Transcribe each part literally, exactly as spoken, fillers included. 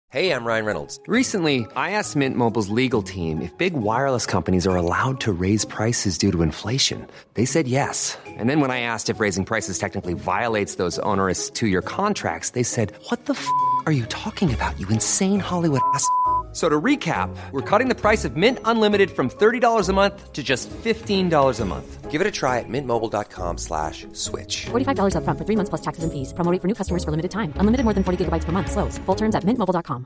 Hey, I'm Ryan Reynolds. Recently, I asked Mint Mobile's legal team if big wireless companies are allowed to raise prices due to inflation. They said yes. And then when I asked if raising prices technically violates those onerous two-year contracts, they said, what the f*** are you talking about, you insane Hollywood ass f- So to recap, we're cutting the price of Mint Unlimited from thirty dollars a month to just fifteen dollars a month. Give it a try at mintmobile.com slash switch. forty-five dollars up front for three months plus taxes and fees. Promo rate for new customers for limited time. Unlimited more than forty gigabytes per month. Slows full terms at mint mobile dot com.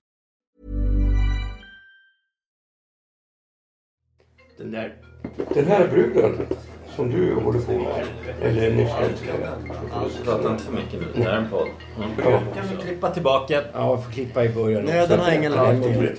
Den där, den här bruden som du håller på med, eller nyss älskade. Prata inte för mycket nu, det här är en podd. Mm. Ja. Kan vi klippa tillbaka? Ja, vi får klippa i början. Nej, den har ingen lag.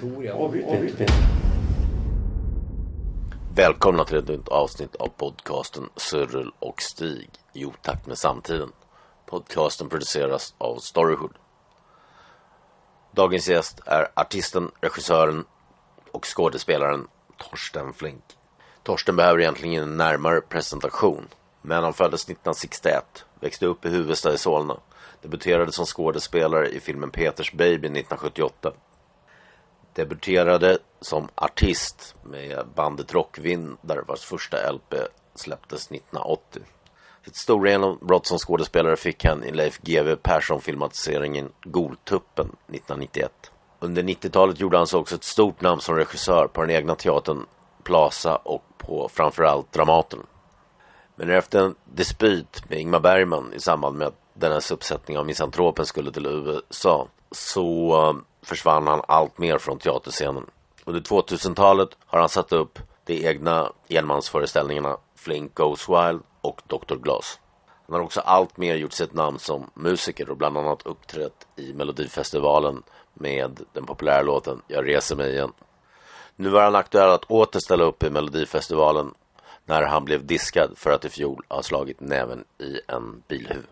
Välkomna till ett nytt avsnitt av podcasten Cyril och Stig i otakt med samtiden. Podcasten produceras av Storyhood. Dagens gäst är artisten, regissören och skådespelaren Torsten Flink. Torsten behöver egentligen ingen närmare presentation, men han föddes nittonhundrasextioett, växte upp i huvudstad i Solna, debuterade som skådespelare i filmen Peters Baby nittonhundrasjuttioåtta. Debuterade som artist med bandet Rockvindar, vars första L P släpptes nittonhundraåttio. Sitt stora genombrott som skådespelare fick han i Leif G W Persson-filmatiseringen Goltuppen nittonhundranittioett. Under nittiotalet gjorde han så också ett stort namn som regissör på den egna teatern Plaza och på framförallt Dramaten. Men efter en dispyt med Ingmar Bergman i samband med att dennes uppsättning av Misantropen skulle till U S A så försvann han allt mer från teaterscenen. Under tvåtusentalet har han satt upp de egna enmansföreställningarna Flink Goes Wild och doktor Glas. Han har också allt mer gjort sitt namn som musiker och bland annat uppträtt i Melodifestivalen med den populära låten Jag reser mig igen. Nu var han aktuell att återställa upp i Melodifestivalen när han blev diskad för att i fjol ha slagit näven i en bilhuv.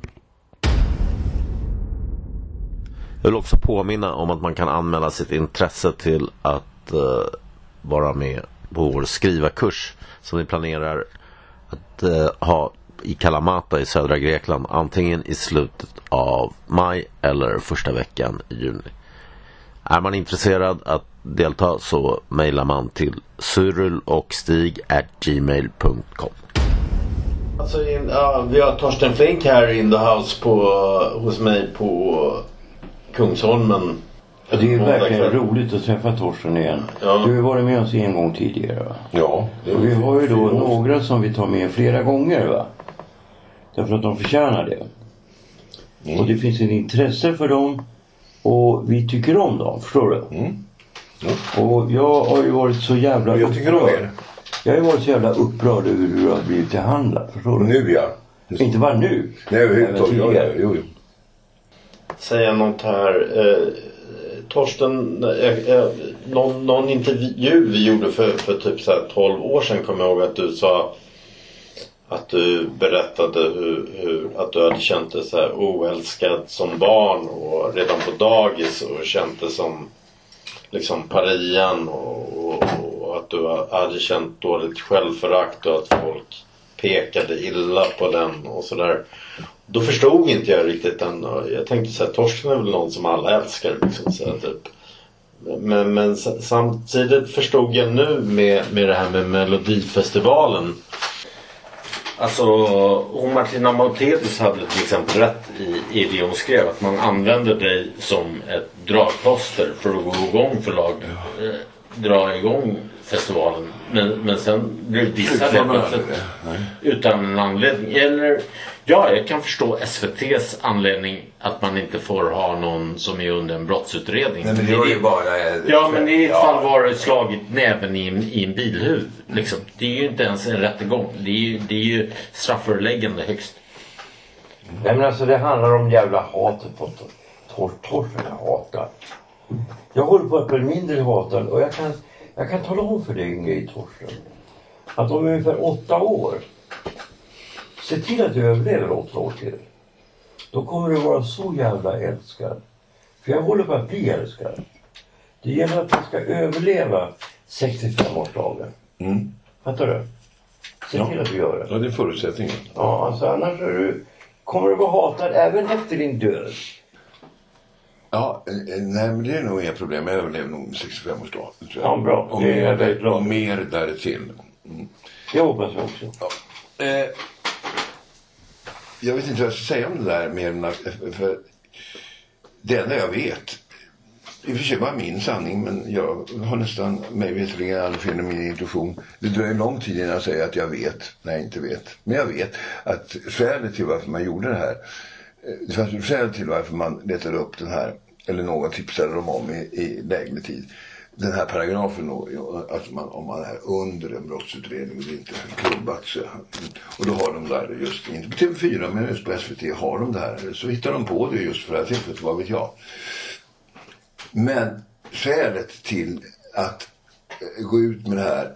Jag vill också påminna om att man kan anmäla sitt intresse till att uh, vara med på vår skrivarkurs som vi planerar att uh, ha i Kalamata i södra Grekland, antingen i slutet av maj eller första veckan i juni. Är man intresserad att delta så mejlar man till cyrilochstig at gmail dot com. Alltså, in, ja, vi har Torsten Flink här in the house på, hos mig på Kungsholmen. Ja, det är ju verkligen roligt att träffa Torsten igen. Ja. Du har varit med oss en gång tidigare, va? Ja. Och vi har ju då några som vi tar med flera gånger, va? Därför att de förtjänar det. Mm. Och det finns en intresse för dem. Och vi tycker om dem, förstår du? Mm. Mm. Och jag har ju varit så jävla jag tycker om er. Jag har ju varit så jävla upprörd över hur du har blivit tillhandlad, förstår du? Nu, ja. Inte bara nu. Nej, överhuvudtaget. Ja, ja, jo, jo. Säga något här. Eh, Torsten, eh, eh, någon, någon intervju vi gjorde för, för typ så här tolv år sedan, kommer jag ihåg att du sa att du berättade hur, hur att du hade känt dig så här oälskad som barn och redan på dagis och känt dig som liksom parian och, och, och att du hade känt dåligt självförakt och att folk pekade illa på den och sådär. Då förstod inte jag riktigt den. Jag tänkte så här, Torsten är väl någon som alla älskar liksom, så här, typ. Men, men samtidigt förstod jag nu med, med det här med Melodifestivalen. Alltså, och Martina Maltedis hade till exempel rätt i, i det hon skrev, att man använder dig som ett dragplåster för att gå igång förlag, eh, dra igång festivalen, men, men sen blir det dissade utan en anledning. Eller, ja, jag kan förstå S V T:s anledning att man inte får ha någon som är under en brottsutredning. Nej, men det är ju bara... Ja, men i ett fall var det slagit näven i en, i en bilhuv. Liksom. Det är ju inte ens en rättegång. Det är ju, det är ju strafföreläggande högst. Nej, men alltså det handlar om jävla hatet på Torsten. Jag hatar. Jag håller på att bli mindre hatad och jag kan, jag kan tala om för dig en grej, Torsten. Att om ungefär åtta år, se till att du överlever åtta år till. Då kommer du vara så jävla älskad. För jag håller på att bli älskad. Det gäller att man ska överleva sextiofem-årsdagen. Mm. Fattar du? Se ja. till att du gör det. Ja, det är förutsättningen. Ja, alltså annars är du, kommer du vara hatad även efter din död. Ja, eh, nej men det är nog inga problem. Jag överlever nog med sextiofem-årsdag. Ja, bra. Och Det är jag mer, väldigt glad. och mer därtill. Mm. Jag hoppas också. Ja. Eh, jag vet inte vad jag ska säga om det där mer än att, för det enda jag vet, i och för sig bara min sanning, men jag har nästan mig veterligen aldrig fel i min intuition. Det dröjer lång tid innan jag säger att jag vet, när jag inte vet. Men jag vet att skälet till varför man gjorde det här, det fanns ett skäl till varför man letade upp den här, eller någon tipsade dem om i, i lägre tid. Den här paragrafen då, att man, om man är under en brottsutredning och det inte är klubbat så, och då har de där just, inte på T V fyra men just på S V T har de där, så hittar de på det just för att tillfället, vad vet jag. Men skälet till att gå ut med det här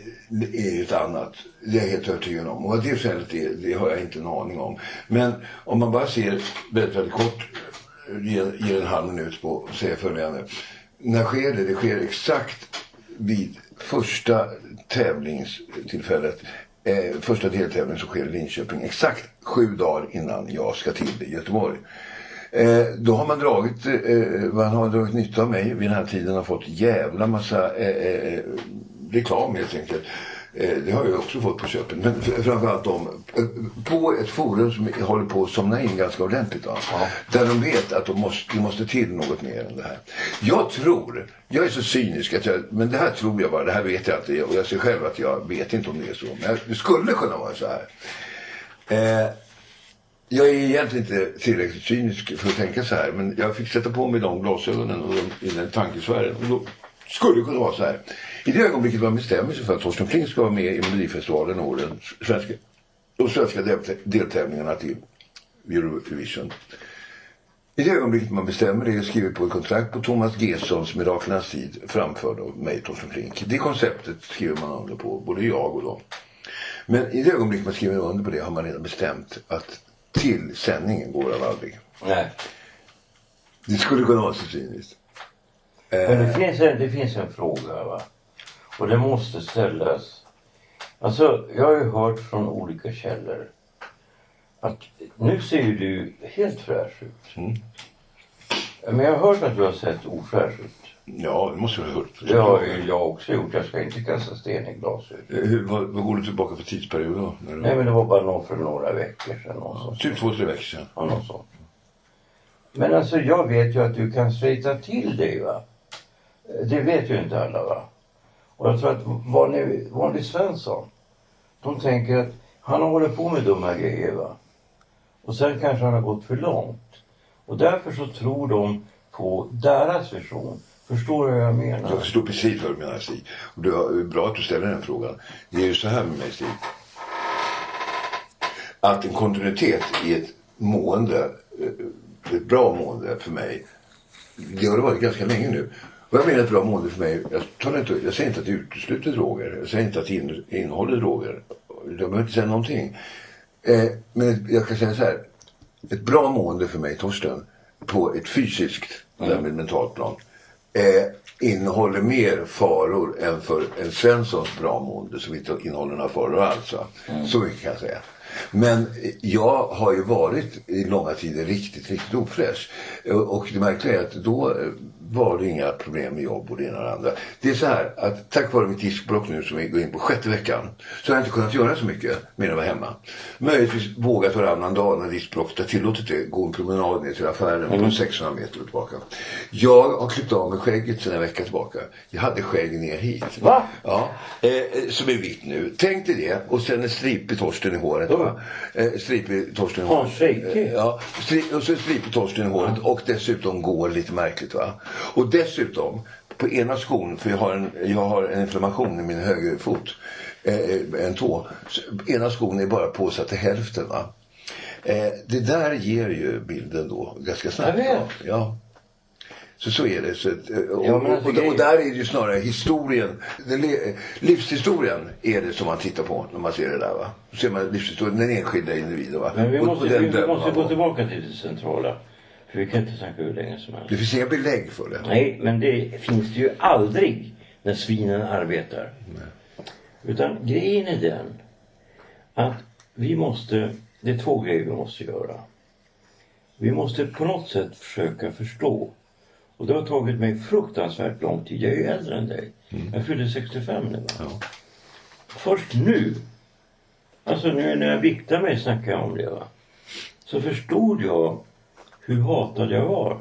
är ju ett annat. Det är jag helt övertygad om. Och vad det skälet är, det har jag inte en aning om. Men om man bara ser väldigt, väldigt kort, ger, ger en halv minut på att säga följande. När sker det? Det sker exakt vid första tävlingstillfället. Eh, första deltävlingen som sker i Linköping. Exakt sju dagar innan jag ska till i Göteborg. Eh, då har man dragit, eh, man har dragit nytta av mig vid den här tiden, har fått jävla massa eh, eh, reklam helt enkelt. Eh, det har jag också fått på köpen. Men framförallt om, eh, på ett forum som håller på att somna in ganska ordentligt. Ja. Där de vet att de måste, de måste till något mer än det här. Jag tror, jag är så cynisk att jag, men det här tror jag bara, det här vet jag inte. Och jag ser själv att jag vet inte om det är så. Men det skulle kunna vara så här. Eh, Jag är egentligen inte tillräckligt cynisk för att tänka så här, men jag fick sätta på mig de glasögonen och de, i den tankesfären. Och då skulle det kunna vara så här. I det ögonblicket man bestämmer sig för att Torsten Flink ska vara med i Melodifestivalen och den svenska, de svenska deltävlingarna till Eurovision. I det ögonblicket man bestämmer det, skriver på ett kontrakt på Thomas Gessons Miraklernas tid, framförd av mig, Torsten Flink. Det konceptet skriver man under på, både jag och dem. Men i det ögonblicket man skriver under på det har man redan bestämt att till sändningen går av aldrig. Nej. Det skulle kunna vara så cyniskt. Men det finns, en, det finns en fråga, va? Och det måste ställas. Alltså, jag har ju hört från olika källor att nu ser ju du helt fräsch ut. Mm. Men jag har hört att du har sett ofräsch ut. Ja, det måste jag ha hört. Det har ju jag också gjort. Jag ska inte kasta sten i glaset. Hur, vad, vad går du tillbaka för tidsperiod då? När du... Nej, men det var bara någon för några veckor sedan. Ja, typ två, tre veckor sedan. Ja, något sånt. Men alltså, jag vet ju att du kan strejta till dig, va? Det vet ju inte alla, va? Och jag tror att vanlig, vanlig Svensson, de tänker att han håller på med dumma grejer, va? Och sen kanske han har gått för långt. Och därför så tror de på deras version. Förstår du vad jag menar? Jag förstår precis vad du menar, Stig. Och det är bra att du ställer den frågan. Det är ju så här med mig, Stig. Att en kontinuitet i ett mående, ett bra mående för mig, det har det varit ganska länge nu. Och jag menar ett bra mående för mig, jag, tar inte, jag säger inte att det utesluter droger. Jag säger inte att det in, innehåller droger. Jag behöver inte säga någonting. Eh, men jag kan säga så här. Ett bra mående för mig, Torsten, på ett fysiskt, mm. därmed mentalt plan, eh, innehåller mer faror än för en Svenssons bra mående som inte innehåller några faror alls. Mm. Så mycket kan jag säga. Men jag har ju varit i långa tider riktigt, riktigt ofräsch. Och det märkliga är att då var det inga problem med jobb och det ena och det andra. Det är så här att tack vare mitt diskbråck nu som vi går in på sjätte veckan så har jag inte kunnat göra så mycket mer än att vara hemma. Möjligtvis vågat varannan dag när diskbråcket har tillåtit det gå en promenad ner till affären mm. på sexhundra meter tillbaka. Jag har klippt av med skägget sedan en vecka tillbaka. Jag hade skägg ner hit. Va? Ja, eh, som är vitt nu. Tänk dig det. Och sen en stripig Torsten i håret. Mm. Va? Eh, stripig Torsten i håret. Eh, ja, stri- och så stripig Torsten i håret. Mm. Och dessutom går lite märkligt, va? Och dessutom, på ena skon, för jag har en, jag har en inflammation i min högerfot, eh, en tå. Så ena skon är bara påsatt till hälften, va? Eh, det där ger ju bilden då ganska snabbt. Ja. Så så är det. Så, och, ja, och, och, och där är det ju snarare historien, den, livshistorien är det som man tittar på när man ser det där, va? Så ser man livshistorien, den enskilda individen, va? Men vi måste, och, och vi, vi måste gå tillbaka till det centrala. För vi kan inte snacka hur länge som helst. Det finns inga belägg för det. Nej, men det finns det ju aldrig när svinen arbetar. Nej. Utan grejen är den att vi måste, det är två grejer vi måste göra. Vi måste på något sätt försöka förstå Och det har tagit mig fruktansvärt lång tid. Jag är ju äldre än dig. Mm. Jag fyllde sextiofem nu, va? Ja. Först nu, alltså nu när jag viktade mig snackade jag om det, va? Så förstod jag hur hatad jag var.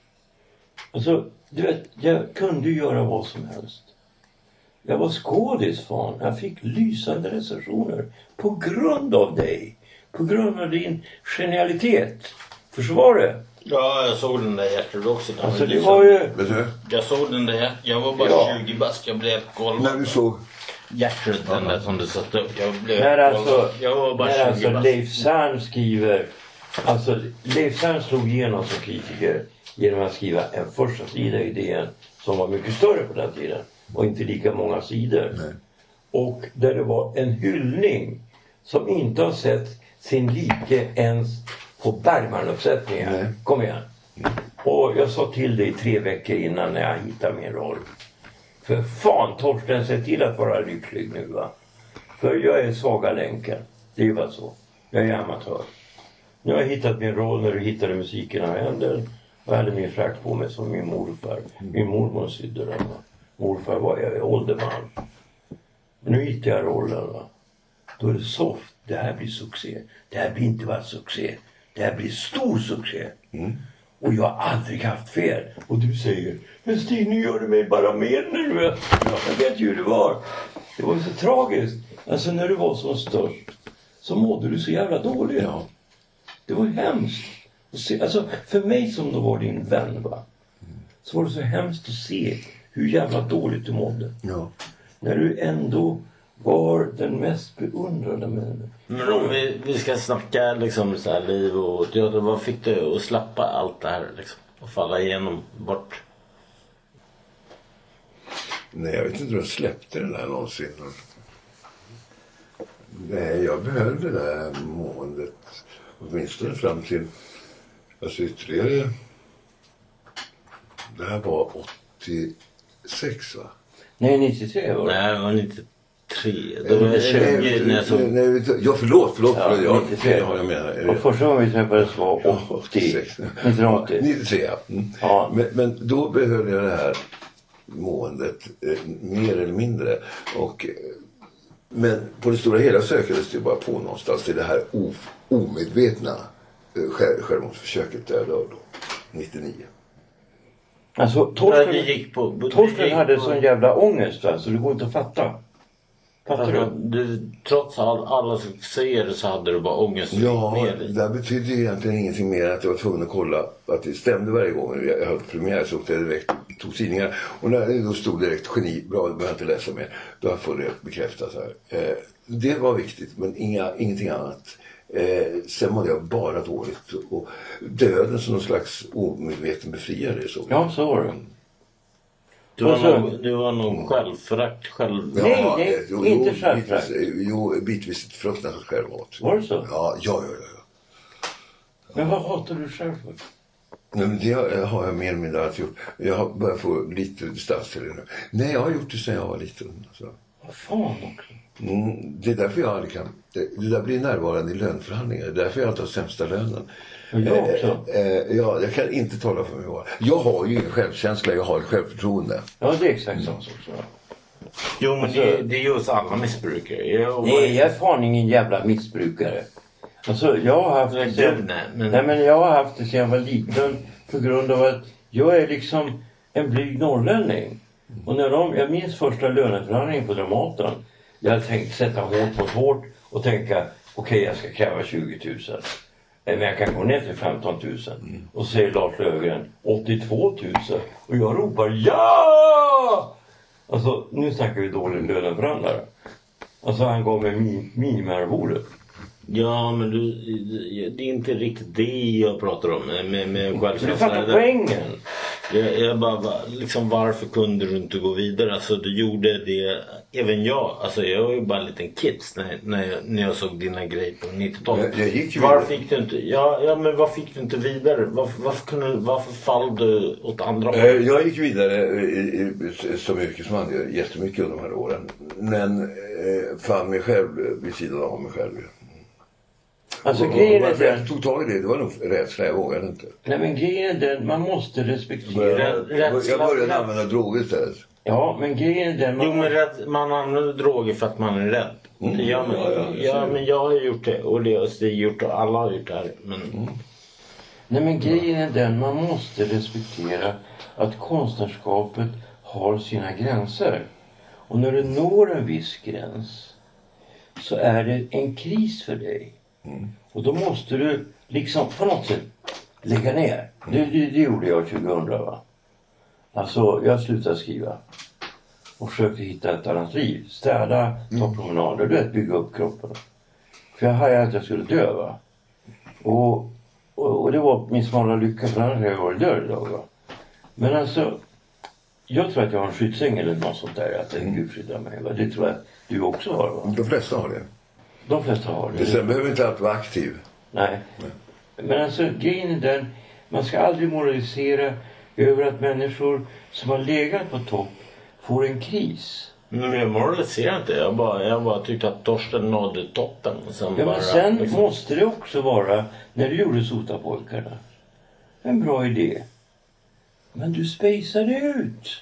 Alltså, du vet, jag kunde göra vad som helst. Jag var skådis, fan. Jag fick lysande recensioner på grund av dig. På grund av din genialitet. Försvar det? Ja, jag såg den där hjärtat också. Den alltså var det liksom, var ju... Jag såg den där. Jag var bara ja. tjugo bast. Jag blev golvad. När du såg... Hjärtat, den där som du satte upp. Jag blev när alltså, jag var bara när tjugo alltså bast. Leif Särn skriver... Alltså Leif Särn slog igenom som kritiker genom att skriva en första sida i D N som var mycket större på den tiden. Och inte lika många sidor. Nej. Och där det var en hyllning som inte har sett sin like ens på Bergman-uppsättningar. Nej. Kom igen. Mm. Och jag sa till dig tre veckor innan när jag hittade min roll. För fan, Torsten, se till att vara lycklig nu, va? För jag är svaga länken. Det är ju bara så. Jag är amatör. Nu har jag hittat min roll när du hittade musiken av händer. Och hade min frack på mig som min morfar. Min mormor sydde den, va? Morfar var jag ålderman. Nu hittar jag rollen, va? Då är det soft. Det här blir succé. Det här blir inte bara succé. Det här blir stor succé. Mm. Och jag har aldrig haft fel. Och du säger, men Stig, nu gör du mig bara mer när du vet. Ja, jag vet ju hur det var. Det var så tragiskt. Alltså när du var så störst så mådde du så jävla dåligt. Ja. Det var hemskt. Alltså för mig som då var din vän, va? Så var det så hemskt att se hur jävla dåligt du mådde. Ja. När du ändå var den mest beundrade männen. Men om vi, vi ska snacka liksom så här liv och ja, vad fick du att släppa allt det här liksom? Och falla igenom bort? Nej, jag vet inte om jag släppte den där någonsin. Nej, jag behöll det där måendet åtminstone fram till alltså ytterligare. Det här var åttiosex, va? Nej, nittiotre var det. Nej, det var nittiotre. Det var tjugo när jag såg... Nej, ja, förlåt, förlåt. Ja, jag, nittiotre. Jag, jag menar, och första gången vi träffades var åttio. nittonhundraåttio. nittiotre, ja. Mm. Ja. Men, men då behöll jag det här måendet eh, mer eller mindre. Och, men på det stora hela sökades det bara på någonstans till det här o, omedvetna eh, själv, självmordsförsöket där då, då, nittionio. Alltså Torsten, gick på, Torsten gick hade på... sån jävla ångest, va? Så det går inte att fatta. Fattar alltså, du? du? Trots all, alla succéer så hade du bara ångest. Ja, det betyder ju egentligen ingenting mer än att jag var tvungen att kolla att det stämde varje gång. Jag hade premiär så åkte jag direkt, tog tidningar. Och när det då stod direkt geni, bra, det behöver jag inte läsa mer. Då får det bekräftas här. Eh, det var viktigt, men inga, ingenting annat. Eh, sen mådde jag bara dåligt. Och döden som någon slags omedveten befriare. Så. Ja, så var det. Du var, så, någon, du var någon självförakt själv. Ja, nej, nej, jo, inte självförakt. Jo, bitvis ett fruktansvärt självhat. Var det så? Ja, ja, ja, ja. Men vad hatar du själv för? Nej, men det har jag mer eller mindre alltid gjort. Jag har börjat få lite distans till det nu. Nej, jag har gjort det sedan jag var liten. Så. Vad fan också? Mm, det är därför jag aldrig kan. Det, det där blir närvarande i löneförhandlingar. Det är därför jag alltid har sämsta lönen. Jag också. Eh, eh, ja, jag kan inte tala för mig vad. Jag har ju ingen självkänsla, jag har ett självförtroende. Ja, det är exakt samma sak. Jo, men det, det är ju hos alla missbrukare. Jag nej, jag är fan ingen jävla missbrukare. Alltså, jag har haft det sen, men... nej, men jag har haft det sedan jag var liten på grund av att jag är liksom en blyg norrlänning. Och när de, jag minns första löneförhandlingen på Dramaten. Jag hade tänkt sätta hårt mot hårt och tänka, okej, okay, jag ska kräva tjugo tusen. Men jag kan gå ner till femton tusen. Mm. Och säger Lars Löfgren åttiotvå tusen. Och jag ropar ja! Alltså nu snackar vi dålig löneförhandlare. Alltså han gav mig min, minimiarvodet. Ja, men du, det är inte riktigt det jag pratar om med, med, med självkänsla. Du fattar poängen. Jag, jag bara, liksom varför kunde du inte gå vidare? Alltså du gjorde det, även jag, alltså jag var ju bara en liten kids när, när, jag, när jag såg dina grejer på nittiotalet. Jag, jag gick ju varför fick du inte, ja, ja men varför fick du inte vidare? Varför, varför, kunde, varför fall du åt andra håll? Jag gick vidare som yrkesman jättemycket under de här åren. Men fann mig själv vid sidan av mig själv. Alltså, och, grejen är varför jag den... tog tag i det, det var nog rädsla, jag vågade inte. Nej, men grejen är den, man måste respektera Jag, rädsla. jag började använda droger istället. Ja, men grejen är den... Man... Jo, men rädd, man använder droger för att man är rädd. Mm. Det gör man. Ja, ja, ja, men jag har gjort det och det har Stig gjort och alla har gjort det här. Men... Mm. Nej, men grejen är den, man måste respektera att konstnärskapet har sina gränser. Och när du når en viss gräns så är det en kris för dig. Mm. Och då måste du liksom på något sätt lägga ner. Det, det, det gjorde jag tjugohundra, va. Alltså jag slutade skriva. Och försökte hitta ett annat liv. Städa, ta promenader, du vet, bygga upp kroppen. För jag hade att jag skulle dö, va. Och, och, och det var min smala lycka, för annars hade jag varit död idag, va. Men alltså, jag tror att jag har en skyddsängel eller något sånt där. Att en Gud skyddar mig, va. Det tror jag att du också har, va. De flesta har det. De flesta har det. Sen behöver inte alltid vara aktiv. Nej. Nej. Men alltså, grejen är den, man ska aldrig moralisera över att människor som har legat på topp får en kris. Men jag moraliserar inte. Jag bara, jag bara tyckte att Torsten nådde toppen. Och sen Ja, bara, men sen liksom... måste det också vara, när du gjorde Sotapojkarna, en bra idé. Men du spejsade ut.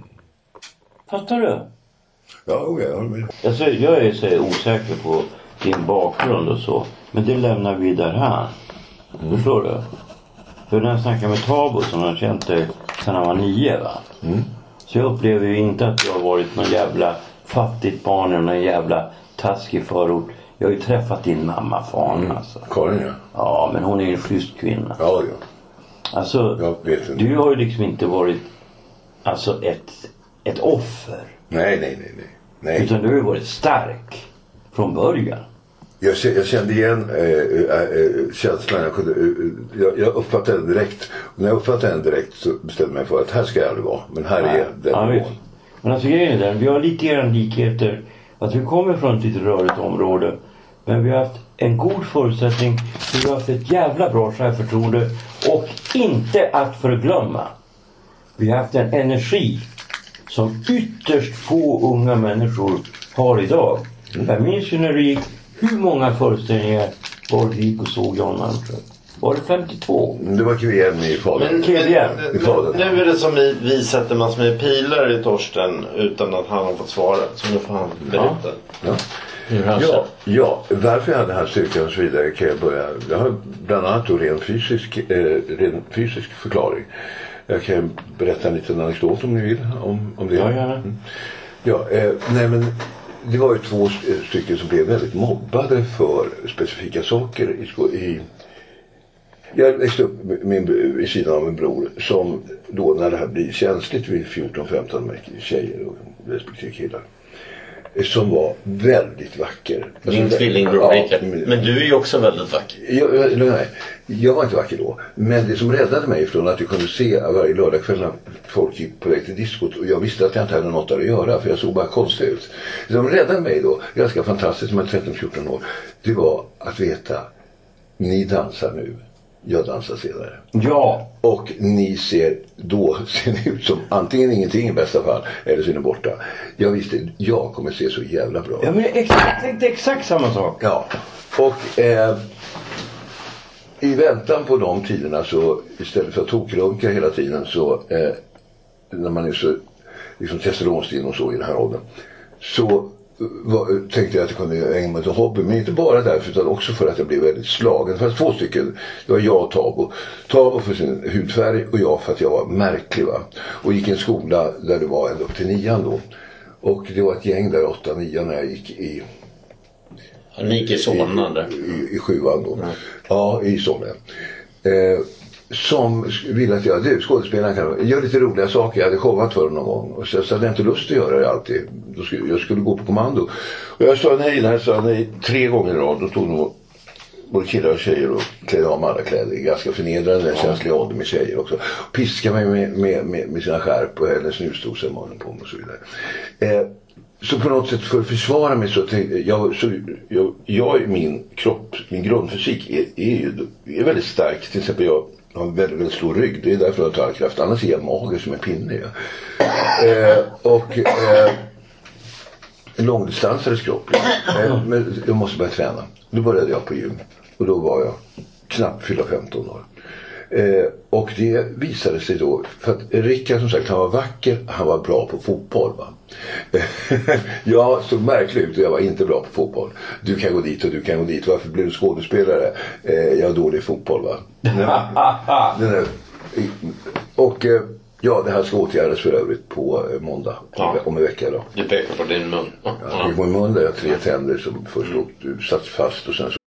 Fattar du? Ja, jag håller med. Alltså, jag är så osäker på din bakgrund och så. Men det lämnar vi där här. Mm. Förstår du? För när jag snackar med Tabo som har känt dig sedan han var nio, va? Mm. Så jag upplever ju inte att jag har varit någon jävla fattigt barn och någon jävla taskig förort. Jag har ju träffat din mamma, fan, mm. alltså. Karin, ja. Ja, men hon är en schysst kvinna. Ja, ja. Alltså, jag vet inte. Du har ju liksom inte varit alltså ett, ett offer. Nej, nej, nej, nej. nej. Utan du har ju varit stark från början. Jag, jag kände igen äh, äh, känslan. Jag, kunde, äh, jag, jag uppfattade den direkt. Och när jag uppfattade den direkt så bestämde jag mig för att här ska jag aldrig vara. Men här är den ja, nivån. Men alltså grejen är den, vi har lite grann likheter. Att vi kommer från ett lite rörigt område. Men vi har haft en god förutsättning. Vi har haft ett jävla bra självförtroende. Och inte att förglömma. Vi har haft en energi som ytterst få unga människor har idag. Mm. Jag minns ju när det gick, hur många föreställningar var det gick och såg Jan Malmström? Var det femtiotvå? Det var Q M i Faden. Men, Q M i Faden. Nu är det som vi, vi sätter massor med pilar i Torsten utan att han har fått svara. Så nu får han berätta. Ja. Ja. Ja, ja, varför jag hade den här styrkan och så vidare kan jag börja. Jag har bland annat då ren fysisk, eh, ren fysisk förklaring. Jag kan berätta en liten anekdot om ni vill om, om det. Ja, gärna. Mm. Ja, eh, nej men det var ju två stycken som blev väldigt mobbade för specifika saker i, sko- i jag växte upp min, vid sidan av min bror som då när det här blir känsligt vid fjorton femton med tjejer och respektive killar som var väldigt vacker. Din alltså, tvillingbror, ja, Richard. Men, men du är ju också väldigt vacker. Jag, jag, nej, jag var inte vacker då. Men det som räddade mig från att jag kunde se varje lördagkväll när folk gick på väg till diskot och jag visste att jag inte hade något där att göra för jag såg bara konstigt ut. Det som räddade mig då, ganska fantastiskt med tretton fjorton år, det var att veta, ni dansar nu. Jag dansar senare. Ja. Och ni ser, då ser ni ut som antingen ingenting i bästa fall eller så är ni borta. Jag visste, jag kommer se så jävla bra. Ja, men exakt, det är exakt samma sak. Ja. Och eh, i väntan på de tiderna så istället för att tokrunka hela tiden så eh, när man är så liksom testosteronstinn och så i den här åldern så var, tänkte jag att jag kunde ägna mig åt en hobby, men inte bara därför utan också för att jag blev väldigt slagen. Det fanns två stycken, det var jag och Tabo. Tabo för sin hudfärg och jag för att jag var märklig, va. Och gick i en skola där det var ända upp till nian då. Och det var ett gäng där, åtta, nian när jag gick i... Han gick i Solna där. I, i, i sjuan då. Mm. Ja, i Solna. Eh, som ville att jag, du skådespelaren kan göra lite roliga saker. Jag hade showat för någon gång och så, så hade jag inte lust att göra det alltid. Då skulle, jag skulle gå på kommando och jag sa nej, jag sa nej tre gånger i rad. Då tog nog både killar och tjejer och klädde av med alla kläder. Ganska förnedrande, en känslig ålder med tjejer också. Piska mig med, med, med, med sina skärp och eller snusdosa i munnen på mig och så vidare. Eh, så på något sätt för att försvara mig så tänkte jag, så jag, jag min kropp, min grundfysik är, är ju är väldigt stark. Till exempel jag Jag har en väldigt, väldigt stor rygg. Det är därför jag tar kraft. Annars är jag mager som en pinne. Ja. Eh, och eh, långdistansares kropp. Eh, men jag måste börja träna. Då började jag på gym. och då var jag knappt fylla femton år. Eh, och det visade sig då, för att Rickard som sagt, han var vacker, han var bra på fotboll, va. Jag såg märklig ut och jag var inte bra på fotboll. Du kan gå dit och du kan gå dit. Varför blir du skådespelare? Eh, jag är dålig i fotboll, va. Den är, och eh, ja, det här ska åtgärdas för övrigt på eh, måndag, ja. om en vecka då. Du pekar på din mun. Ja, det är på min mun där jag har tre tänder som först mm. satt fast och sen så.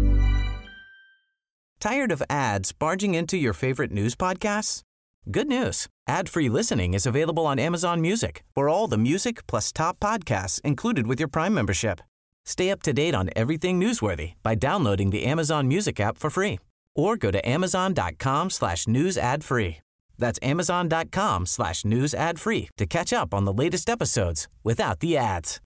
Tired of ads barging into your favorite news podcasts? Good news. Ad-free listening is available on Amazon Music for all the music plus top podcasts included with your Prime membership. Stay up to date on everything newsworthy by downloading the Amazon Music app for free or go to amazon.com slash news ad free. That's amazon.com slash news ad free to catch up on the latest episodes without the ads.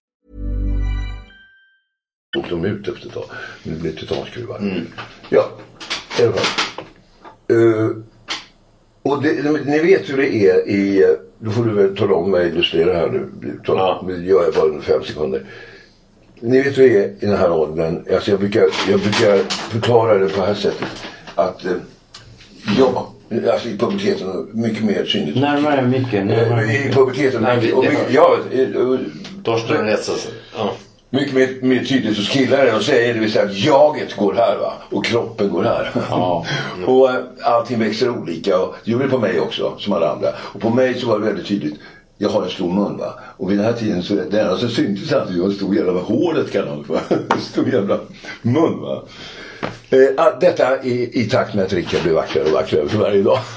Och de ut efter ett tag. Nu blir det titanskruvar. Mm. Ja, i alla fall. Uh, och det, ni vet hur det är i... Då får du väl tala om mig, illustrera här nu. Tala, ja. Gör jag bara fem sekunder. Ni vet hur det är i den här åldern. Alltså jag brukar, jag brukar förklara det på det här sättet. Att... Uh, ja... Alltså i puberteten mycket mer synligt. Närmare mycket. Närmare. I puberteten. Nej, och mycket, ja, Torsten reser sig. Ja. Mycket mer, mer tydligt så killar det och säger det vill säga att jaget går här, va, och kroppen går här. Ja. Och äh, allting växer olika och det gjorde det på mig också som alla andra. Och på mig så var det väldigt tydligt. Jag har en stor mun, va. Och vid den här tiden så det enda som syntes att jag har en stor jävla hålet kallar va. En stor jävla mun, va. Eh, detta i, i takt med att Rickard blir vackrare och vackrare för varje dag.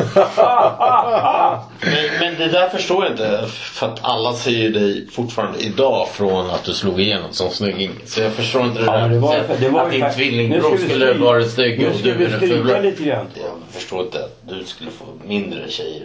men, men det där förstår jag inte. För att alla ser ju dig fortfarande idag från att du slog igenom som snygging. Så jag förstår inte det ja, där. Det var, det var att din tvillingbror skulle vara snygg och du är fula. Lite grann. Jag förstår inte att du skulle få mindre tjejer.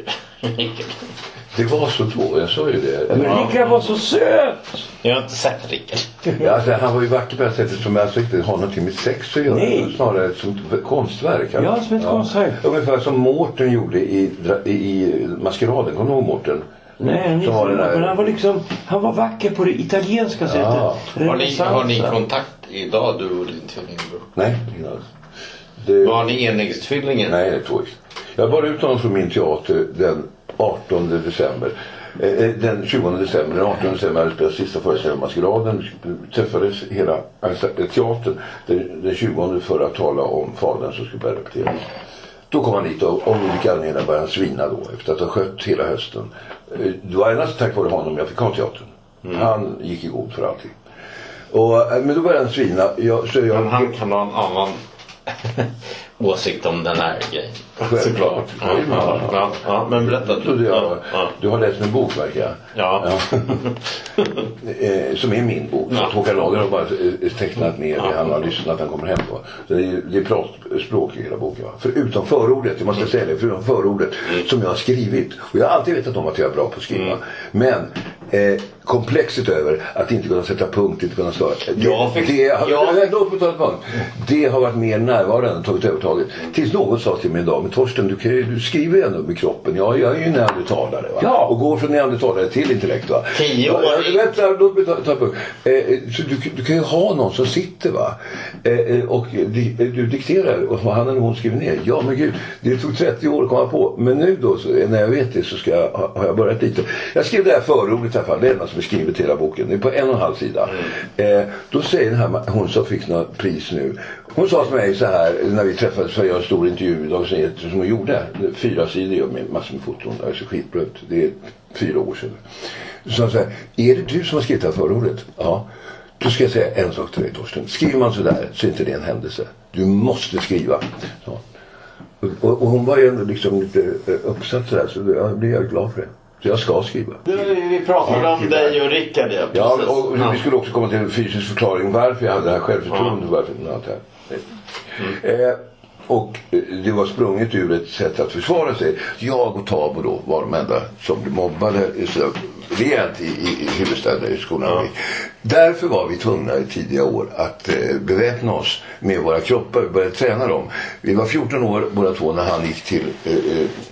Det var så två, jag sa ju det. Men Rickard var så söt. Jag har inte sett Rickard. Ja, alltså, han var ju vacker på det sättet som jag inte har någonting med sex att göra. Nej. Snarare som ett konstverk. Ja, som ett ja. konstverk. Ungefär som Mårten gjorde i, i, i Maskeraden. Kommer du ihåg Mårten? Nej, så var det där... men han var liksom, han var vacker på det italienska sättet. Ja. Har ni, har ni kontakt idag, du och din tvillingbror? Nej, ingen alls. Det... Var ni enäggstvillingar? Nej, det är två. Jag var ut honom från min teater den artonde december. Den tjugonde december, den artonde december hade spelat sista föreställningen Maskeraden. Träffades hela teatern den, den tjugonde för att tala om fadern som skulle börja repetera. Då kom han dit och om olika anledningar började han svina då efter att ha skött hela hösten. Det var endast tack vare honom jag fick ha teatern. Mm. Han gick i god för allting. Och, men då började han svina. Jag, så jag, men han kan ha en annan åsikt om den här grejen. Såklart. Ja, ja, ja, ja, men berätta du. Du, ja, ja. Du har läst min bok, verkar jag. Ja. ja. eh, som är min bok. Ja. Håkan Lager har bara tecknat ner det. Han har lyssnat, han kommer hem då. Så det är, det är pratspråk i hela boken. Förutom förordet, jag måste mm. säga det. Förutom förordet mm. som jag har skrivit. Och jag har alltid vetat om att jag är bra på att skriva. Mm. Men eh, komplexet över att inte kunna sätta punkt, inte kunna svara. Det, jag fick, det, har, jag... det, det har varit mer närvarande, tagit övertaget. Tills någon sa till mig en dag, men Torsten, du, kan ju, du skriver ju ändå med kroppen. Ja, jag är ju neandertalare, va? Ja. Och går från neandertalare till intellekt, va? Tio år. Ja, vänta, låt mig ta, ta på. Eh, så du, du kan ju ha någon som sitter, va? Eh, och di, du dikterar och han eller hon skriver ner. Ja, men gud, det tog trettio år att komma på. Men nu då, så, när jag vet det så ska jag, har jag börjat lite. Jag skrev det här förordet i alla fall. Det är en som är skrivet till hela boken. Det är på en och en halv sida. Mm. Eh, då säger den här, hon som fick något pris nu. Hon sa till mig så här, när vi träffades för att göra en stor intervju i Dagens Nyheter som hon gjorde. Fyra sidor med massor med foton. Det är så skitblött. Det är fyra år sedan. Så så här, är det du som har skrivit det här förordet? Ja. Då ska jag säga en sak till dig, Torsten. Skriver man så där så är inte det en händelse. Du måste skriva. Så. Och, och hon var ju ändå liksom lite uppsatt så där, så jag blir jag glad för det. Så jag ska skriva. Vi pratade om dig och Rickard. Ja, ja, och ja. Vi skulle också komma till en fysisk förklaring varför jag hade det här självförtroendet. Ja. Varför allt det här. Mm. Eh, och det var sprunget ur ett sätt att försvara sig. Jag och Tabo då var de enda som blev mobbade så rejält i, i, i huvudstäder i skolan. Ja. Därför var vi tvungna i tidiga år att eh, beväpna oss med våra kroppar. Vi började träna dem. Vi var fjorton år båda två när han gick till... Eh,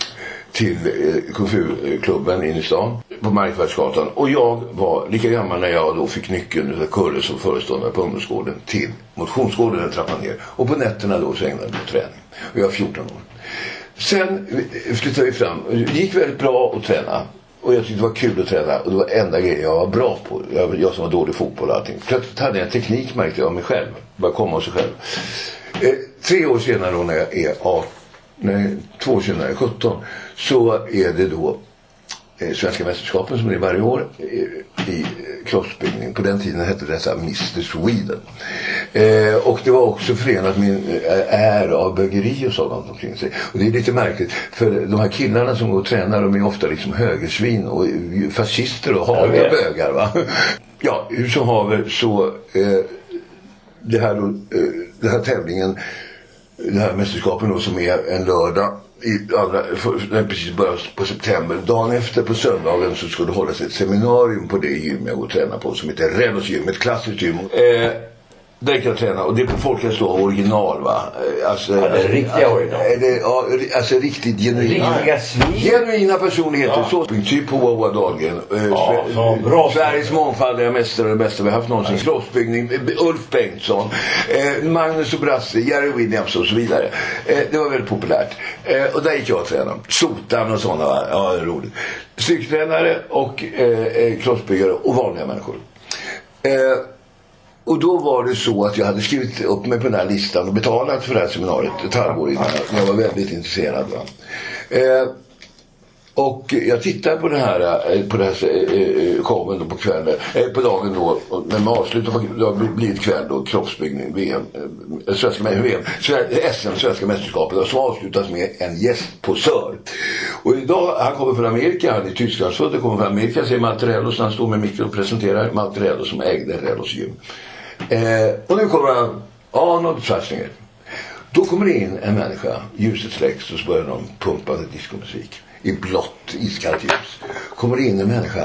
till eh, Kung Fu-klubben inne i stan på Markvärdsgatan. Och jag var lika gammal när jag då fick nyckeln av Kurre som föreståndare på ungdomsgården till motionsgården, en trappa ner. Och på nätterna då så ägnade jag mig träning. Och jag var fjorton år. Sen flyttade vi fram. Det gick väldigt bra att träna. Och jag tyckte det var kul att träna. Och det var enda grejen jag var bra på. Jag, jag som var dålig i fotboll och allting. Plötsligt hade jag en teknik, märkte jag av mig själv. Bara komma av sig själv. Eh, tre år senare då när jag är arton, nej, två år senare när jag är sjutton. Så är det då eh, Svenska mästerskapen som är varje år eh, i kroppsbyggning. På den tiden hette det så här mister Sweden. Eh, och det var också förenat med en ära av bögeri och sådant omkring sig. Och det är lite märkligt, för de här killarna som går och tränar, de är ofta liksom högersvin och fascister och haviga bögar, va? Ja, hur som haver så eh, det här då, eh, den här tävlingen, den här mästerskapen då, som är en lördag i allra, för, precis början på september. Dagen efter på söndagen så skulle det hållas ett seminarium på det gym jag går och tränar på som heter Rennos gym, ett klassiskt gym. Eh, där kan jag träna, och det är på folkhälsa original, va? Alltså, ja, det är riktiga original. Det, ja, alltså riktigt genuina. Genuina personligheter. Ja. Så typ på Wawa Dahlgren. Ja, så bra. Sveriges mångfaldiga mästare, det bästa vi har haft någonsin. Ja. Kroppsbyggning, Ulf Bengtsson, eh, Magnus och Brasse, Jerry Williams och så vidare. Eh, det var väldigt populärt. Eh, och där gick jag och tränade. Sotan och sådana, va? Ja, det är roligt. Styrketränare och eh, kroppsbyggare och vanliga människor. Eh, Och då var det så att jag hade skrivit upp mig på den här listan och betalat för det här seminariet ett halvår innan. Jag var väldigt intresserad, va? Eh, och jag tittade på det här, på det här eh, showen då på kvällen, eh, på dagen då, när man avslutade, det har blivit kväll då, kroppsbyggning, V M, eh, svenska, V M, S M, svenska mästerskapet, och som avslutas med en gästposör. Och idag, han kommer från Amerika, han är Tysklandsfödd, kommer från Amerika, säger Malte Rellos, när han står med mikro och presenterar, Malte Rellos som ägde Rellos gym. Eh, och nu kommer han, Arnold Schwarzenegger. Då kommer det in en människa, ljuset släcks och så börjar de pumpa diskomusik i blått, iskallt ljus. Kommer det in en människa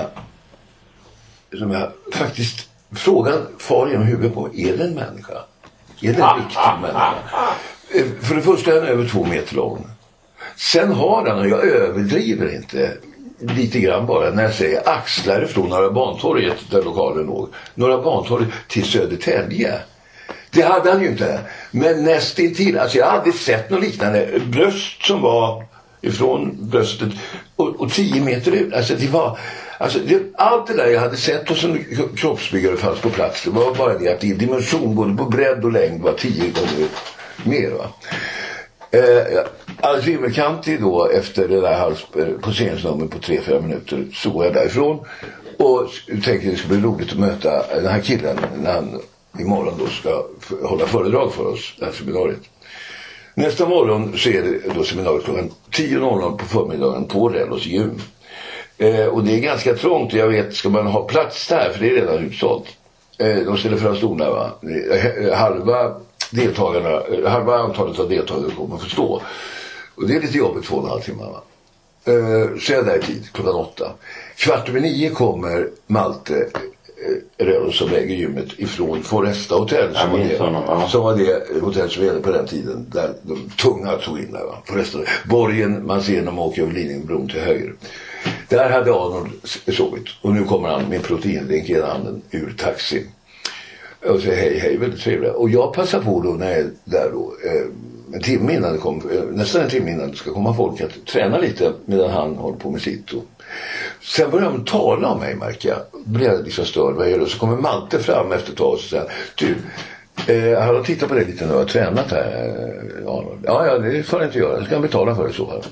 som jag faktiskt, frågan far genom huvudet på, är det en människa? Är det en riktig människa? Eh, för det första är han över två meter lång. Sen har han, och jag överdriver inte, lite grann bara när jag säger axlar från Norra Bantorget där lokalen låg, Norra Bantorget till Södertälje. Det hade han ju inte, men nästintill, alltså jag hade sett något liknande, bröst som var ifrån bröstet och, och tio meter ut, alltså det var, alltså det, allt det där jag hade sett och som kroppsbyggare fanns på plats, det var bara det att i dimension både på bredd och längd var tio gånger mer, va. Eh, Alldeles himmelkantig då efter det där hals, poseringsnummer på tre fyra minuter så går jag därifrån och tänkte det skulle bli roligt att möta den här killen när han imorgon då ska f- hålla föredrag för oss, det här seminariet. Nästa morgon så är det då seminariet klockan tio på förmiddagen på Rellos gym. Eh, och det är ganska trångt, jag vet, ska man ha plats där, för det är redan utsålt. Eh, de ställer fram stolar, va? Halva deltagarna, halva antalet av deltagare kommer förstå. Och det är lite jobbigt, två och en halv timme, va? Eh, så är jag där i tid, klockan åtta. Kvart över nio kommer Malte eh, Rellos som äger gymmet ifrån Foresta Hotel, som var, det, honom, ja. som var det hotell som vi hade på den tiden, där de tunga tog in där, va? Foresta, borgen, man ser när man åker över Lidingöbron till höger. Där hade Arnold sovit, och nu kommer han med en proteinlink i ena handen ur taxi och säger hej, hej, väldigt trevligt. Och jag passar på då när jag är där då, eh, en timme innan det kom, eh, nästan en timme innan det ska komma folk att träna lite medan han håller på med sitt. Och sen börjar de tala om mig, märker jag. Blir jag liksom störd, vad är det? Och så kommer Malte fram efter ett tag och säger, du, eh, han har tittat på det lite när jag har tränat här. Ja, ja, ja, det får jag inte göra. Jag ska betala för det så här.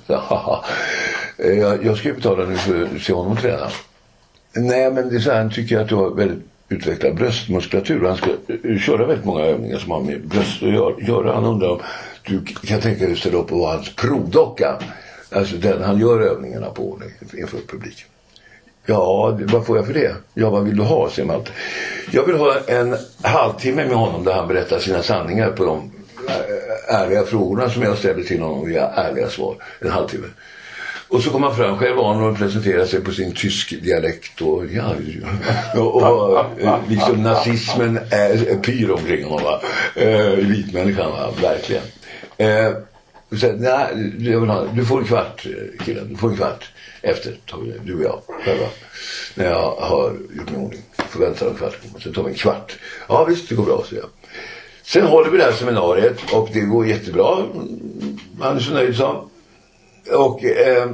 eh, jag, jag ska ju betala nu för att se honom träna. Nej, men det är så här, han tycker att du har väldigt utvecklad bröstmuskulatur. Han ska uh, köra väldigt många övningar som har med bröst att gör, göra. Han undrar om du kan tänka dig att ställa upp och vara hans provdocka. Alltså den han gör övningarna på inför publiken. Ja, vad får jag för det? Ja, vad vill du ha, säger Malte. Jag vill ha en halvtimme med honom där han berättar sina sanningar på de ärliga frågorna som jag ställer till honom via ärliga svar. En halvtimme. Och så kommer han fram själv och presenterar sig på sin tysk dialekt och ja, och, och liksom nazismen är pyr omkring honom, va? Eh, vitmänniskan, va? Verkligen. Eh, Så, nej, jag vill ha, du får en kvart, killen. Du får en kvart efter, tar vi det, du och jag själva. När jag har gjort mig ordning. Förväntar en kvart. Sen tar vi en kvart. Ja visst, det går bra, så jag. Sen håller vi det här seminariet och det går jättebra. Han är så nöjd, så. Och eh,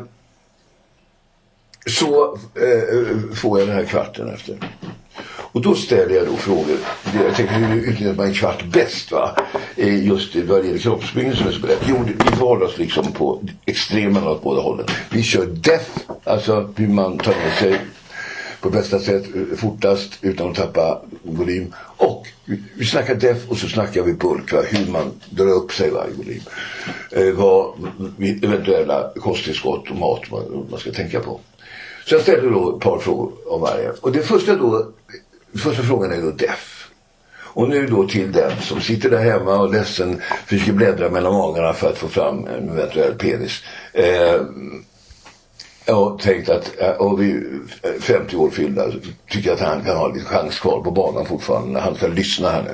så eh, får jag den här kvarten efter. Och då ställer jag då frågor. Jag tänker hur utnyttjar man en kvart bäst, va? Just vad det gäller kroppsbyggen som är så berätt. Jo, vi förhåller oss liksom på extremerna åt båda hållen. Vi kör def, alltså hur man tar med sig på bästa sätt fortast utan att tappa volym. Och vi snackar def och så snackar vi bulk, va? Hur man drar upp sig varje volym. Eh, vad eventuella kosttillskott och mat man, man ska tänka på. Så jag ställer då ett par frågor om varje. Och det första då, första frågan är då def. Och nu då till den som sitter där hemma och ledsen försöker bläddra mellan magarna för att få fram en eventuell penis. Eh, jag har tänkt att och vi femtio år fyllda tycker att han kan ha lite chans kvar på banan fortfarande när han ska lyssna här nu.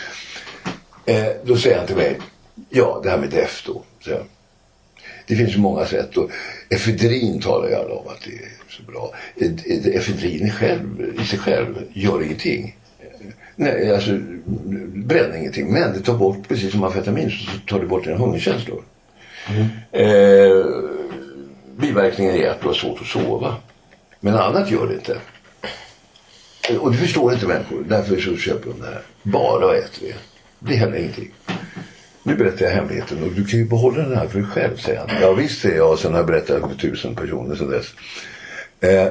Eh, då säger han till mig, ja det här med def då, säger han. Det finns ju många sätt och efedrin talar jag om att det är så bra. Efedrin själv, i sig själv gör ingenting. Nej, alltså bränner ingenting. Men det tar bort, precis som amfetamin så tar det bort dina hungerkänslor. Mm. Eh, biverkningen är att du har svårt att sova. Men annat gör det inte. Och det förstår inte människor. Därför så köper de det här. Bara äter det. Det blir heller ingenting. Nu berättar jag hemligheten och du kan ju behålla den här för dig själv, säger han. Ja visst, säger jag, sen har jag berättat för tusen personer sedan dess. Eh,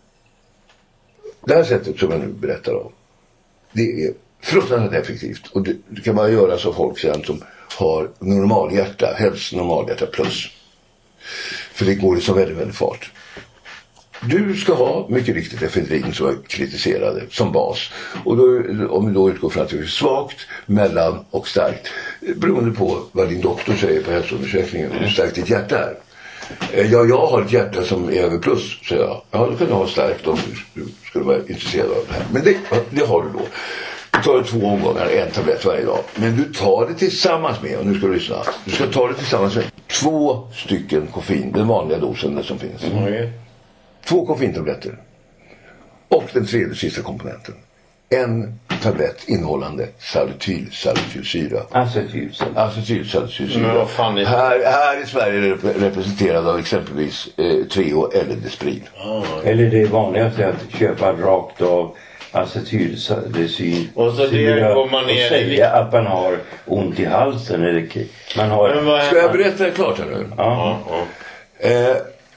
det här sättet som jag nu berättar om, det är fruktansvärt effektivt. Och det, det kan man göra så folk sedan som har normalhjärta, helst normalhjärta plus. För det går så väldigt, väldigt fart. Du ska ha mycket riktigt efedrin som jag kritiserade som bas. Och då, om vi då utgår från att det är svagt, mellan och starkt. Beroende på vad din doktor säger på hälsoundersökningen. Hur starkt ditt hjärta är. Ja, jag har ett hjärta som är över plus, säger jag. Ja, då kan du ha starkt om du skulle vara intresserad av det här. Men det, det har du då. Du tar det två omgångar, en tablett varje dag. Men du tar det tillsammans med, och nu ska du lyssna. Du ska ta det tillsammans med två stycken koffein, den vanliga dosen som finns. Mm. Två koffeintabletter. Och den tredje sista komponenten. En tablett innehållande saltylsaltylsyra. Acetylsaltylsyra. Acetylsaltylsyra. Är... Här, här i Sverige är det representerad av exempelvis eh, Treo eller Despril. Oh. Eller det vanligaste är att köpa rakt av acetylsaltylsyra och så det går man ner och säga att man har ont i halsen. Eller man har... Ska jag berätta det klart här nu? Ja. Ja. Eh,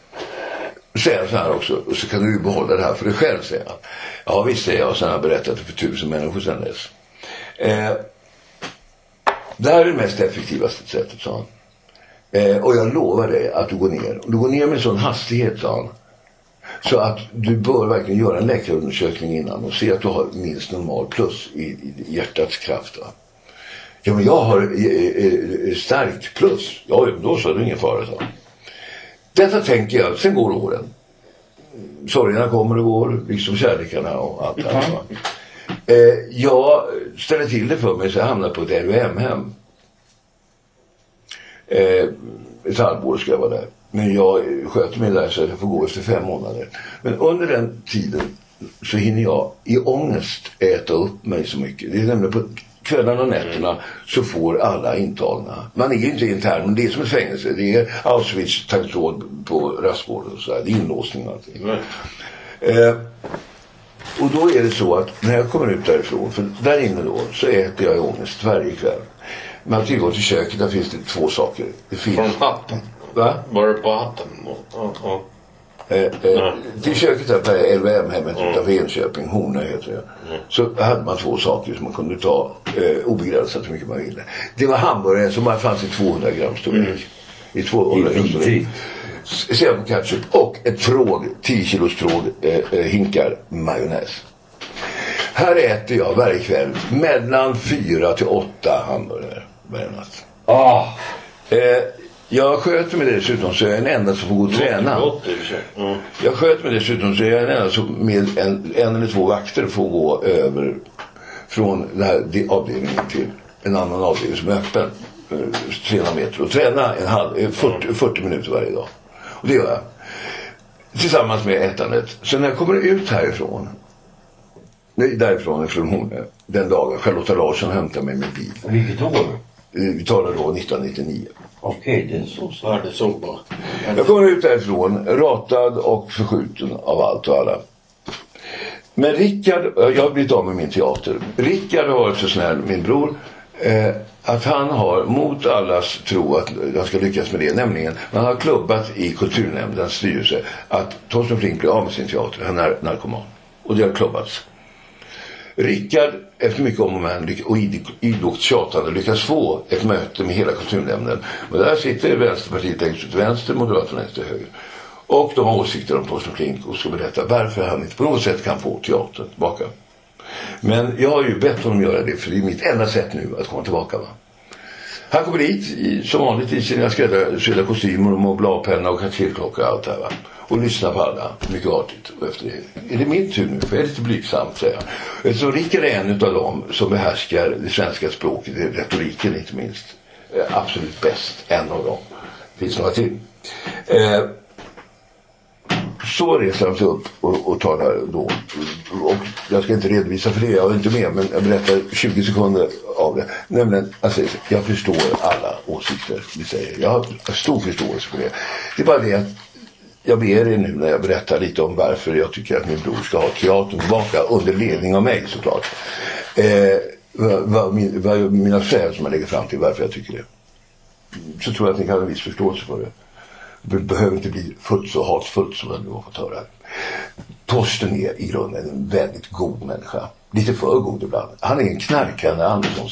säger så här också, och så kan du ju behålla det här för dig själv, säger han. Ja visst, säger jag, sen har jag berättat det för tusen människor sedan dess. Eh, det här är det mest effektivaste sättet, sa han. Eh, och jag lovar dig att du går ner. Du går ner med sån hastighet, sa han. Så att du bör verkligen göra en läkarundersökning innan och se att du har minst normal plus i, i hjärtats kraft, va? Ja, men jag har eh, eh, starkt plus. Ja, då så är det ingen fara, sa han. Detta tänker jag, sen går åren. Sorgerna kommer och går, liksom kärlekarna och allt det här. Eh, jag ställer till det för mig så jag hamnar på ett L V M-hem. Eh, ett halvår ska jag vara där. Men jag sköter mig där så att jag får gå efter fem månader. Men under den tiden så hinner jag i ångest äta upp mig så mycket. Det är nämligen på kvällarna och nätterna så får alla intagna. Man är ju inte intern, men det är som ett fängelse. Det är Auschwitz, taggtråd på rastgården och så där. Det är inlåsning och allting. Mm. Eh, och då är det så att när jag kommer ut därifrån, för där inne då så äter jag i ångest varje kväll. Man tillgår till köket, där finns det två saker. Det finns... Från hatten? Va? Var det på hatten? Ja, ja. Eh, eh, till köket där på L V M-hemmet mm. utanför Enköping, Horna heter det. Mm. Så hade man två saker som man kunde ta eh, obegränsat så mycket man ville. Det var hamburgare som bara fanns i tvåhundra gram storlek. Mm. I tvåhundra gram storlek. Sen ketchup och ett tråg, tio kilos tråg eh, hinkar majonnäs. Här äter jag varje kväll mellan fyra till åtta hamburgare varje natt. Ah. Eh, Jag sköter mig dessutom så jag är en enda som får gå och träna. Mm. Jag sköter mig dessutom så jag är en enda som med en, en eller två vakter får gå över från den här avdelningen till en annan avdelning som är öppen. träna metro och träna en halv, fyrtio, fyrtio minuter varje dag. Och det gör jag. Tillsammans med ätandet. Så när jag kommer ut härifrån, nej, därifrån från hon, den dagen Charlotta Larsson hämtar mig med bil. Vilket år? Vi talar då nittonhundranittionio. Okej, det är så så. Ja, det såg bra. Jag kommer ut därifrån ratad och förskjuten av allt och alla. Men Rickard, jag har blivit av med min teater. Rickard har varit så snäll, min bror, eh, att han har mot allas tro att jag ska lyckas med det. Nämligen, man har klubbat i kulturnämndens styrelse att Torsten Flink blir av med sin teater. Han är narkoman. Och det har klubbats. Rickard, efter mycket om och men och idogt tjatande, lyckas få ett möte med hela kulturnämnden. Men där sitter Vänsterpartiet längst ut till vänster, Moderaterna längst till höger. Och de har åsikter om Torsten Flink och ska berätta varför han inte på något sätt kan få teatern tillbaka. Men jag har ju bett honom göra det, för det är mitt enda sätt nu att komma tillbaka, va. Han kommer dit i, som vanligt i sina skräddarsydda kostymer och mobilpenna och kartellklocka och allt det här, va. Och lyssna på alla, mycket artigt. Och efter det, är det min tur nu? För jag är lite blygsamt, säger jag. Så Rickard är en av dem som behärskar det svenska språket, retoriken inte minst. Absolut bäst, en av dem. Det finns några till. Eh, Så reser han sig upp och, och tar det då. Och jag ska inte redovisa för det, jag är inte med, men jag berättar tjugo sekunder av det. Nämligen, alltså, jag förstår alla åsikter vi säger. Jag har stor förståelse för det. Det är bara det att jag ber er nu när jag berättar lite om varför jag tycker att min bror ska ha teatern tillbaka under ledning av mig, såklart. Eh, vad, vad, min, vad mina skäl som jag lägger fram till varför jag tycker det. Så tror jag att ni kan ha en viss förståelse för det. Det behöver inte bli fullt så hatfullt som jag nu har fått höra. Torsten är i grunden en väldigt god människa. Lite för god ibland. Han är en knarkande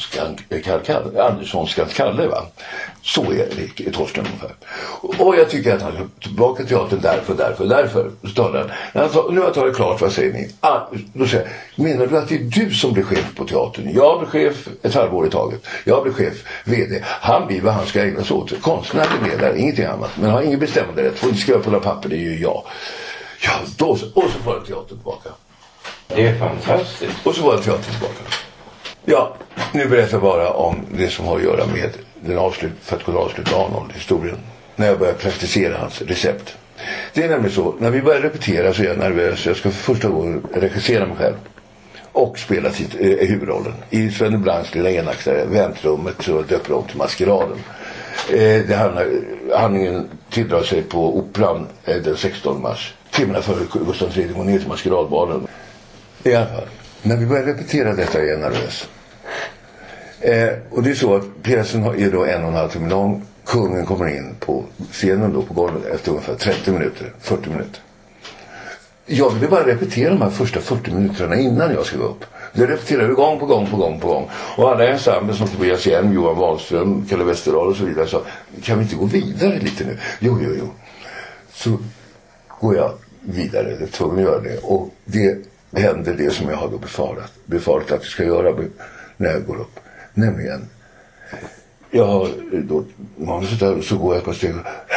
Anderssonska Kalle, va? Så är det, Torsten ungefär. Och jag tycker att han är tillbaka till teatern därför, därför, därför. Så talar han. Nu har jag tagit klart, vad säger ni? Ah, då säger jag, menar du att det är du som blir chef på teatern? Jag blir chef ett halvår i taget. Jag blir chef, vd. Han blir vad han ska ägna sig åt. Konstnärlig ledare, ingenting annat. Men har ingen bestämmande rätt. Får inte skriva på några papper, det är ju jag. Ja, då, och så får jag teatern tillbaka. Det är fantastiskt. Och så var jag teatern tillbaka. Ja, nu berättar jag bara om det som har att göra med den avslut, för att kunna avsluta Arnold-historien. När jag börjar praktisera hans recept. Det är nämligen så, när vi börjar repetera så är jag nervös. Jag ska för första gången regissera mig själv. Och spela sitt, eh, huvudrollen. I Sven Blancs lilla enaktare, Väntrummet, så döper om till Maskeraden. Eh, det handlar, handlingen tilldrar sig på Operan eh, den sextonde mars. Timmarna före Gustav den tredje går ner till Maskeradbalen. I alla fall, när vi börjar repetera detta är jag nervös. Eh, och det är så att pjäsen är då en och en halv timme lång. Kungen kommer in på scenen då på golvet efter ungefär trettio minuter, fyrtio minuter. Jag vill bara repetera de här första fyrtio minuterna innan jag ska gå upp. Det repeterar vi gång på gång på gång på gång. Och alla ensembler som Tobias Hjelm, Johan Wahlström, Kalle Westerdahl och så vidare sa, kan vi inte gå vidare lite nu? Jo, jo, jo. Så går jag vidare, det är tvungen att göra det. Och det händer det som jag har då befarat. Befarat att jag ska göra när jag går upp. Nämligen, jag har då manuset där, så går jag ett par steg.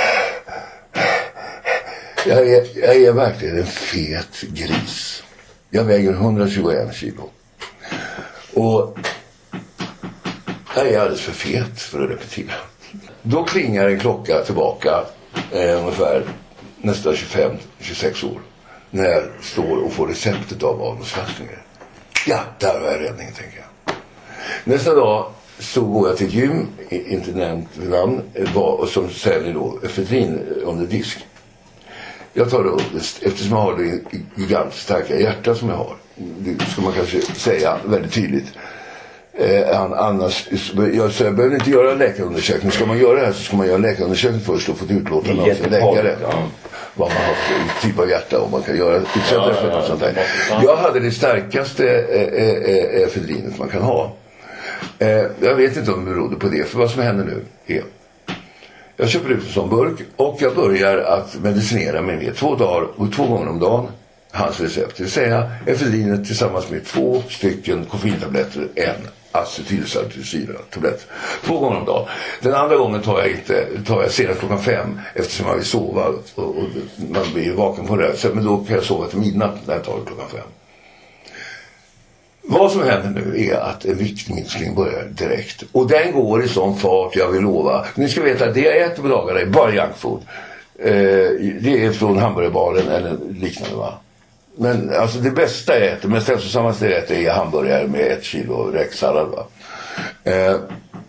Jag är, jag är verkligen en fet gris. Jag väger hundratjugoen kilo. Och jag är alldeles för fet för att repetera. Då klingar en klocka tillbaka eh, ungefär nästan tjugofem till tjugosex år. När jag står och får receptet av Arnold Schwarzenegger. Ja, där var jag räddning, tänker jag. Nästa dag så går jag till ett gym, inte nämnt namn, och som säljer då efedrin under disk. Jag tar då, eftersom jag har det gigantiskt starka hjärta som jag har, det ska man kanske säga väldigt tydligt. Eh, annars, jag, så jag behöver inte göra en läkarundersökning. Ska man göra det här så ska man göra en läkarundersökning först och få ett utlåtande av sin läkare. Ja. Vad man har för typ av hjärta och man kan göra utsätta för något sånt där. Jag hade det starkaste eh, eh, efedrinet man kan ha. Eh, jag vet inte om det berodde på det, för vad som händer nu är jag köper ut en sån burk och jag börjar att medicinera mig med två dagar och två gånger om dagen hans recept. Det vill säga efedrinet tillsammans med två stycken koffeintabletter, en acetylsalicylsyra-tablett. Två gånger om dagen. Den andra gången tar jag inte, tar jag senast klockan fem eftersom jag vill sova och, och man blir vaken på det. Så, men då kan jag sova till midnatt när jag tar klockan fem. Vad som händer nu är att en viktminskning börjar direkt. Och den går i sån fart, jag vill lova. Ni ska veta att det jag äter på dagarna är bara junkfood. Eh, det är från hamburgerbaren eller liknande, va. Men alltså det bästa jag äter, mest hälsosammaste jag äter är hamburgare med ett kilo räksallad, va. Eh,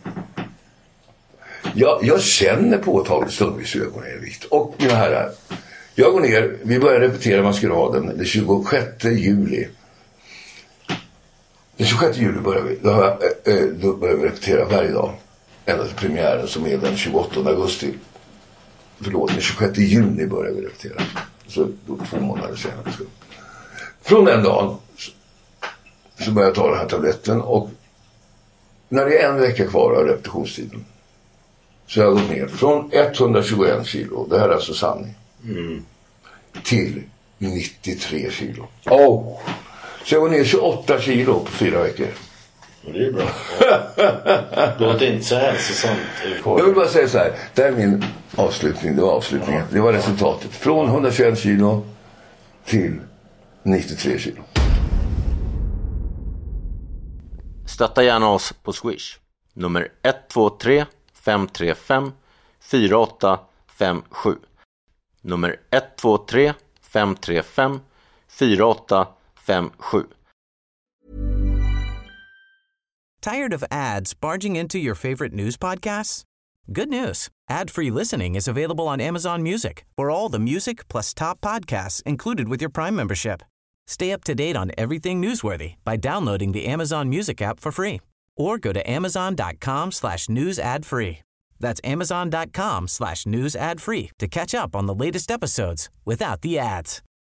jag, jag känner på ett tag stundvis hur jag går ner i vikt. Och mina herrar, jag går ner, vi börjar repetera maskeraden den tjugosjätte juli. Den tjugosjätte juli börjar vi, då, har, eh, då börjar vi repetera varje dag. Ända till premiären som är den tjugoåttonde augusti. Förlåt, den tjugosjätte juni börjar vi repetera. Så då två månader senare. Så. Från den dagen så, så börjar jag ta den här tabletten. Och när det är en vecka kvar av repetitionstiden så jag har gått ner från etthundratjugoett kilo, det här är alltså sanning, mm. till nittiotre kilo. Oh. Så jag går ner tjugoåtta kilo på fyra veckor. Det är bra. Det låter inte så hälsosamt. Jag vill bara säga så här. Det är min avslutning. Det var avslutningen. Det var resultatet. Från hundratjugoett kilo till nittiotre kilo. Stötta gärna oss på Swish. Nummer ett två tre fem tre fem fyra åtta fem sju. Nummer ett två tre fem tre fem fyra åtta fem sju. Tired of ads barging into your favorite news podcasts? Good news. Ad-free listening is available on Amazon Music for all the music plus top podcasts included with your Prime membership. Stay up to date on everything newsworthy by downloading the Amazon Music app for free or go to amazon.com slash news ad free. That's amazon.com slash news ad free to catch up on the latest episodes without the ads.